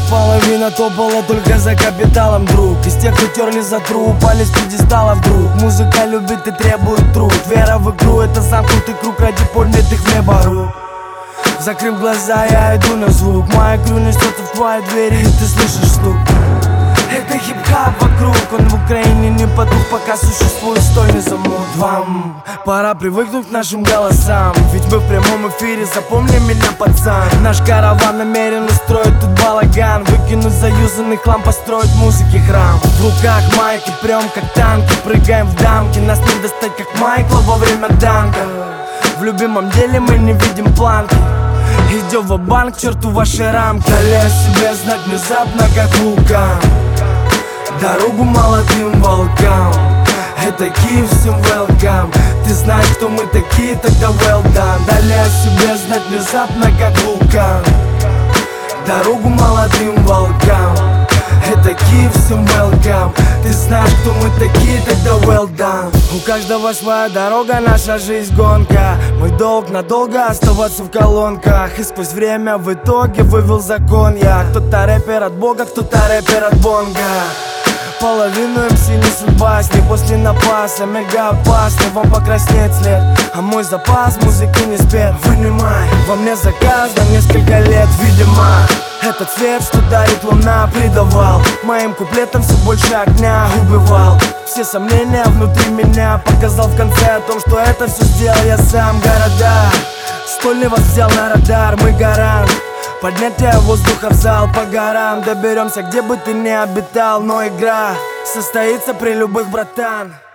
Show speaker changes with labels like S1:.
S1: Половина топала только за капиталом, друг. Из тех, кто терли за тру, упали с пьедестала вдруг. Музыка любит и требует труд. Вера в игру — это замкнутый круг ради поднятых в небо рук. Закрыв глаза, я иду на звук. Моя крю несется в твои двери, и ты слышишь стук. Это хип-хап вокруг, он в Украине не потух, пока существует стольный замут. Вам пора привыкнуть к нашим голосам, ведь мы в прямом эфире, запомни меня, пацан. Наш караван намерен устроить тут балаган, выкинуть заюзанный хлам, построить музыке храм. В руках майки, прям как танки, прыгаем в дамки, нас не достать как Майкла во время данка. В любимом деле мы не видим планки, идем ва-банк, к черту ваши рамки. Дали о себе знать внезапно, как вулкан, дорогу молодым волкам. Это Киев, всем welcome. Ты знаешь, кто мы такие, тогда well done. Дали о себе знать внезапно, как вулкан, дорогу молодым волкам. Это Киев, всем welcome. Ты знаешь, кто мы такие, тогда well done. У каждого своя дорога, наша жизнь гонка. Мой долг надолго оставаться в колонках, и сквозь время в итоге вывел закон я. Кто-то рэпер от бога, кто-то рэпер от бонга. Половину МС не судьба, с ней после напаса мега опасно, вам покраснеет след. А мой запас музыки не спет. Вынимай, во мне заказ на несколько лет, видимо. Этот свет, что дарит луна, придавал моим куплетам все больше огня, убивал все сомнения внутри меня, показал в конце о том, что это все сделал я сам. Города, стольный вас взял на радар, мы гарант поднятия воздуха в зал по горам. Доберемся, где бы ты ни обитал, но игра состоится при любых, братан.